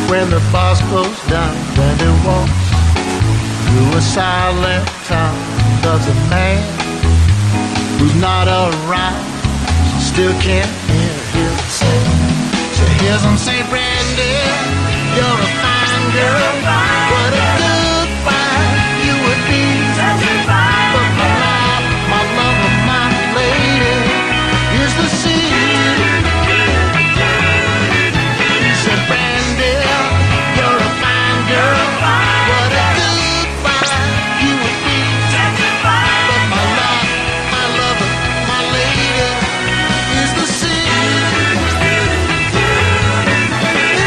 when the boss goes down, when he walks through a silent town, does a man who's not around still can't hear him say? So here's on St. Brandy, you're a fine girl, what a good find you would be. But my love of my lady is the sea. St. Brandy, you're a fine girl, what a good find you would be. But my love of my lady is the sea.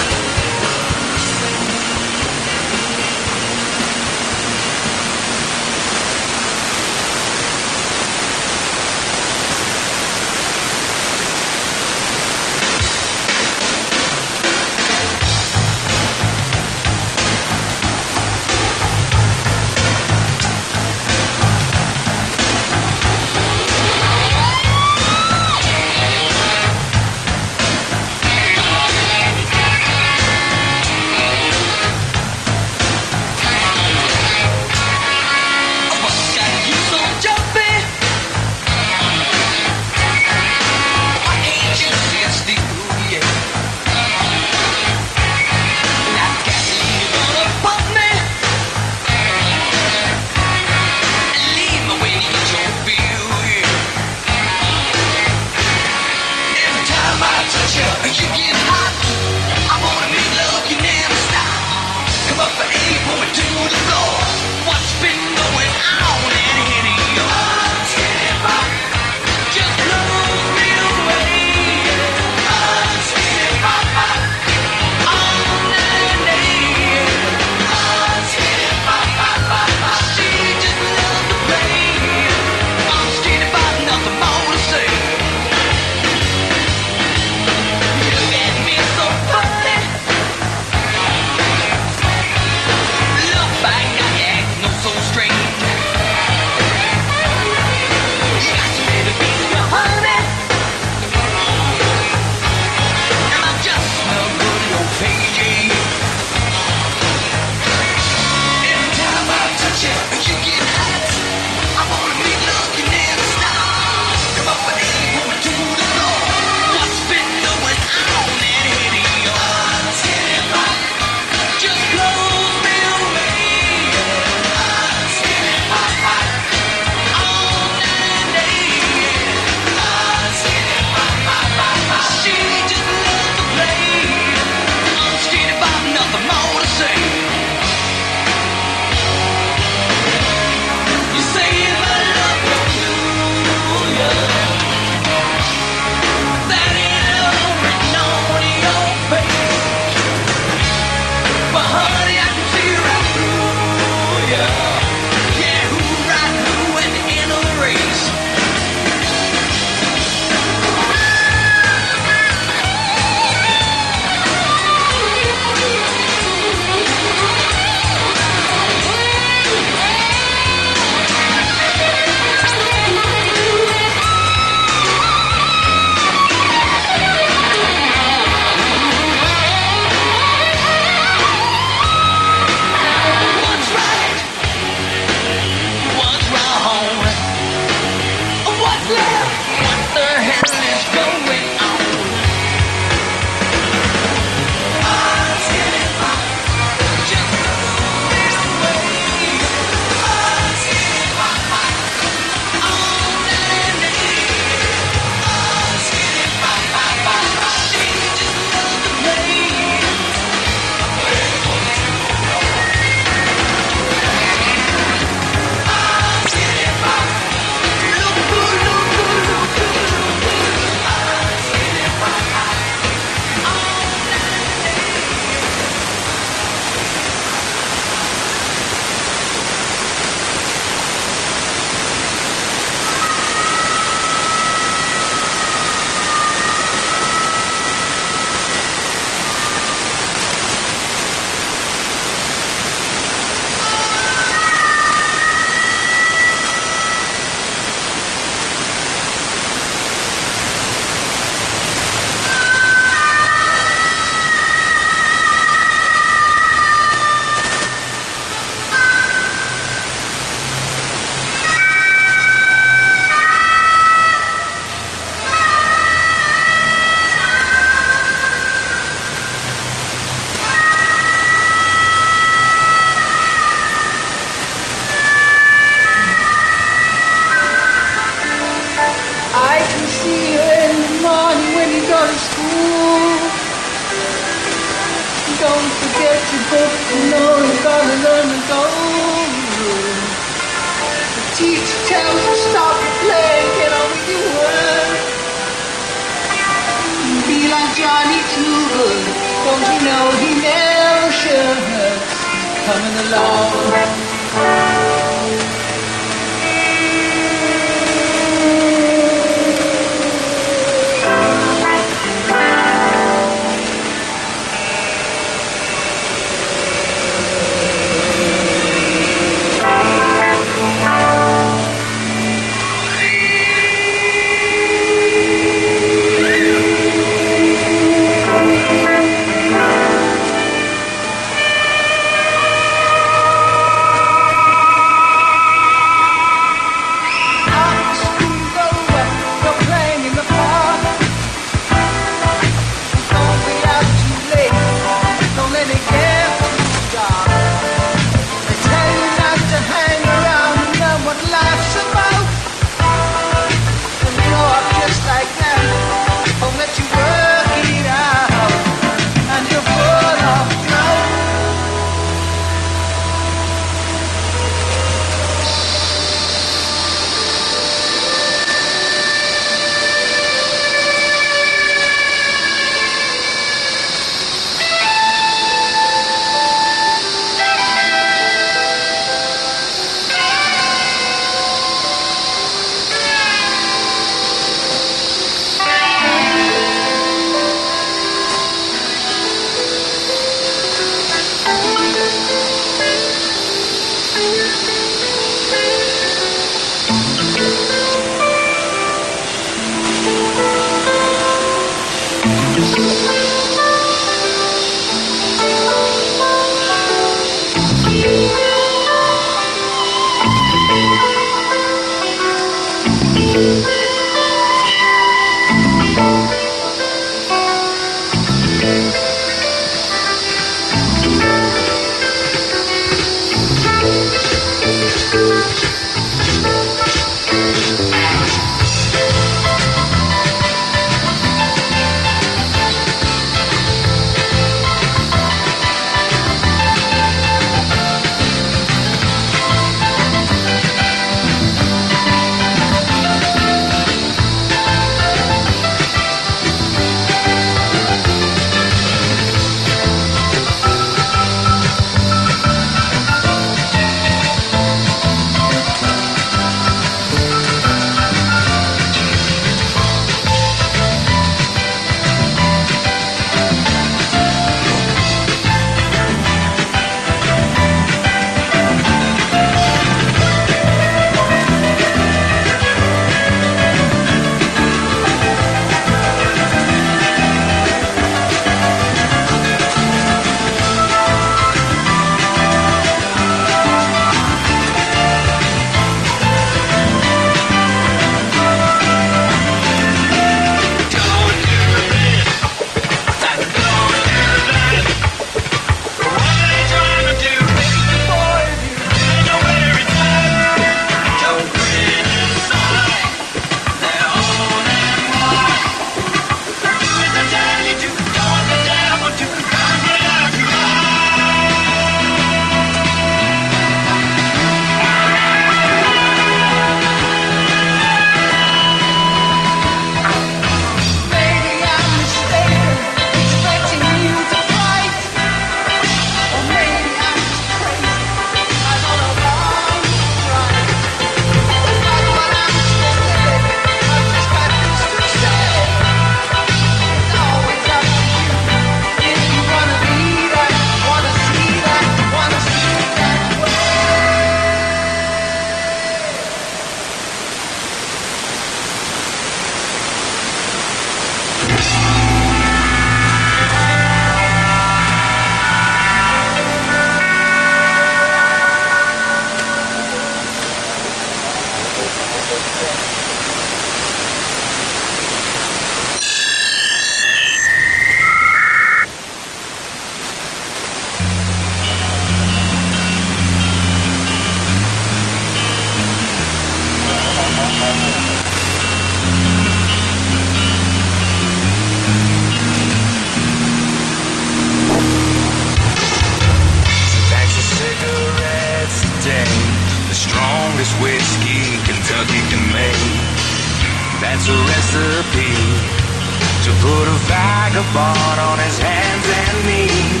That's a recipe to put a vagabond on his hands and knees.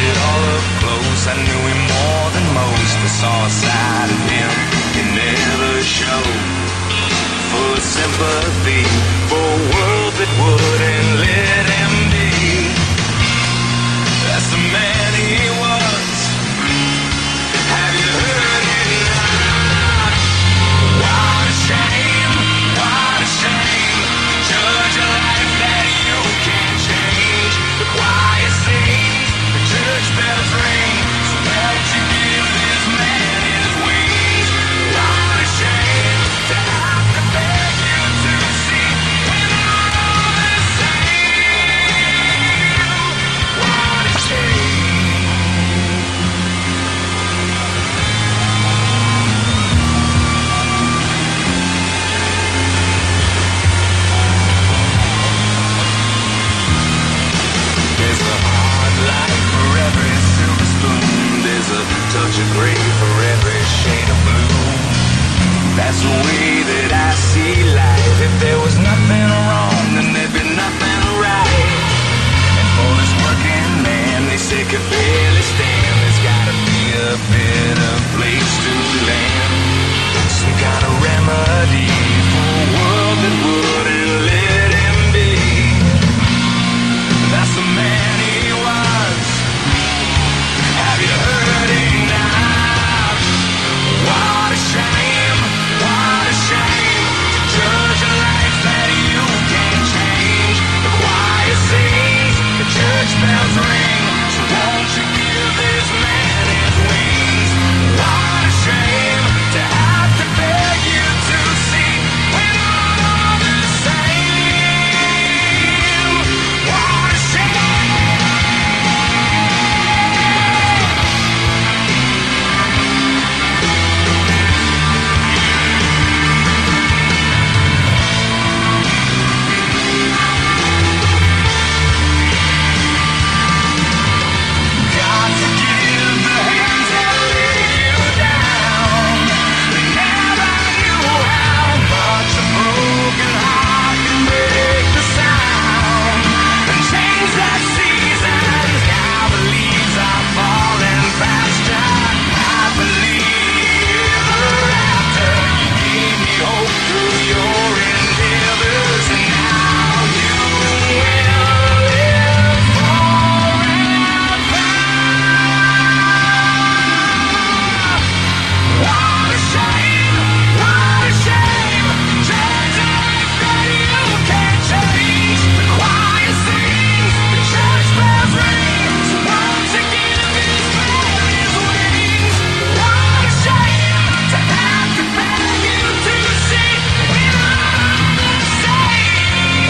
it all up close. I knew him more than most. I saw a side of him he never showed. Full of sympathy for a world that wouldn't let him be. That's the man he was. Have you heard it now? What a shame, what a shame. Judge a life that you can't change. The choir sings, the church bells ring. So won't you give this man his wings? What a shame to have to beg you to see we're not all the same. What a shame. There's a hard life for every silver spoon. There's a touch of gray for every shade of blue. That's the way that I see life. If there was nothing wrong, then there'd be nothing right. And for this working man, they say could barely stand. There's gotta be a better place to land. Some kind of remedy for a world that wouldn't let him be. That's the man he was. Have you heard him now? What a shame, what a shame. To judge a life that you can't change. The choir sings, the church bells ring. So won't you give this man his wings? What a shame to have to beg you to see we're not all the same. What a shame. God forgive the hands that let you down. They never knew how much a broken heart can break the sound and change that seasons. Now the leaves are falling faster. I believe after you gave me hope through your endeavors, and now you will live forever. What a shame, what a shame. Judge a life that you can't change. The choir sings, the church bells ring. So won't you give this man his wings? What a shame to have to beg you to see we're not all the same.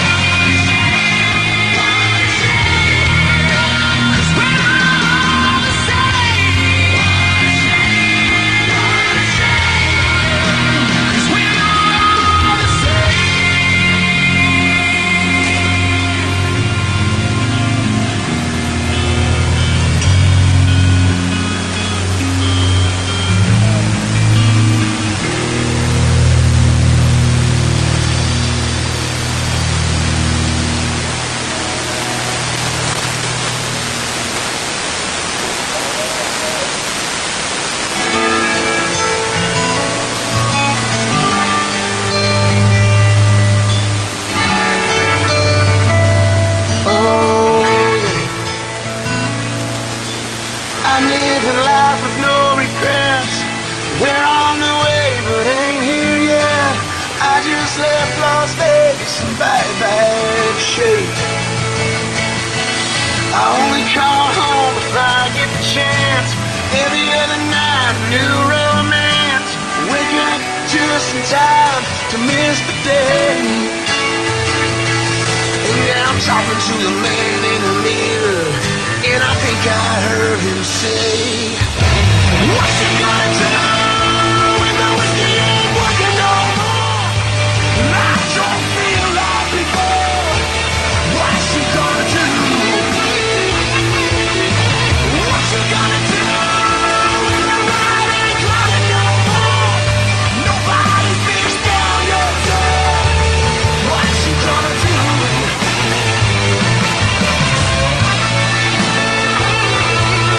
What a shame, 'cause we're not all the same. What a shame, 'cause we're not all the same. I live a life with no regrets. We're on the way, but ain't here yet. I just left Las Vegas in bad shape. I only call home if I get the chance. Every other night, new romance. Wake up just in time to miss the day. And yeah, I'm talking to the man in the mirror, and I think I heard him say, what's he gonna do when the whiskey ain't working no more? I don't feel like before. What's he gonna do? What's he gonna do when the ride ain't climbing no more? Nobody thinks down your door. What's he gonna do?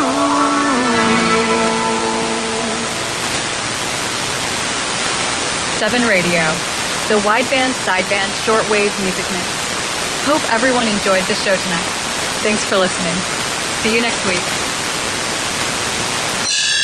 Seven Radio, the wideband, sideband, shortwave music mix. Hope everyone enjoyed the show tonight. Thanks for listening. See you next week.